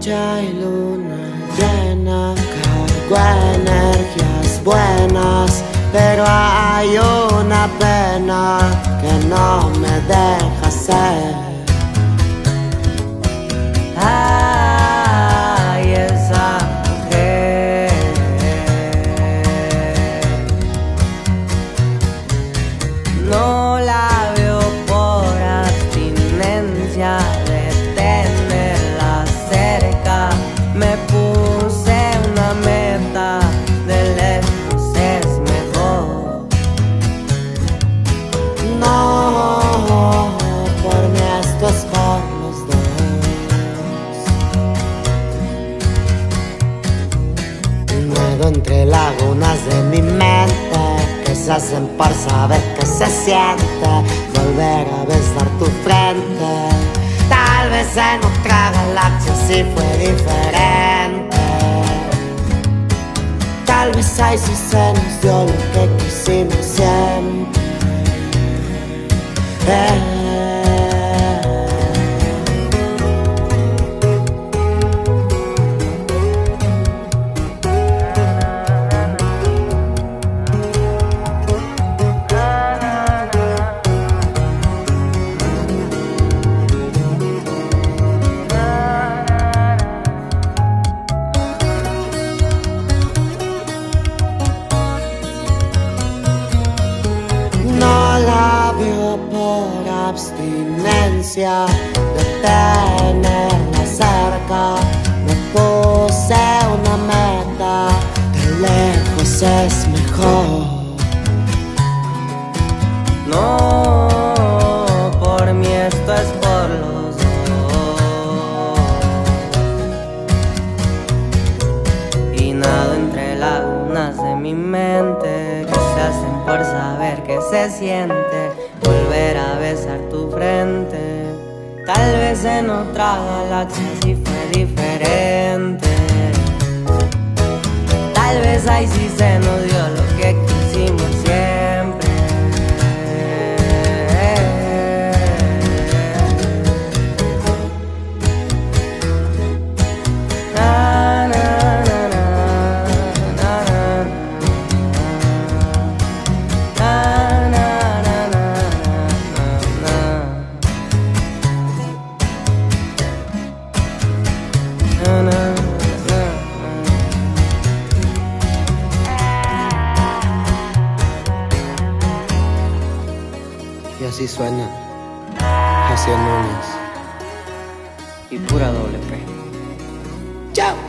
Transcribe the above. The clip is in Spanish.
noche y luna llena, cargo energías buenas, pero hay una pena que no me deja ser. Ay, esa mujer no la veo por abstinencia de tenerla cerca. Me puse una meta, de lejos es mejor. No, por mí esto es por los dos. Nado entre lagunas de mi mente que se hacen por saber que se siente volver a besar tu frente. Tal vez en otra galaxia sí fue diferente. Tal vez ahí sí se nos dio lo que quisimos siempre. No la veo por abstinencia de tenerla cerca. Me puse una meta, de lejos es mejor. No, por mí esto es por los dos. Y nado entre lagunas de mi mente que se hacen por saber que se siente volver a besar tu frente. Tal vez en otra galaxia sí fue diferente. Tal vez ahí sí se nos dio lo que quisimos siempre. Na, na, na, na, na, na, na, na, na, na, na, na, na. Y así suena Jaciel Núñez Y pura doble P. Chao.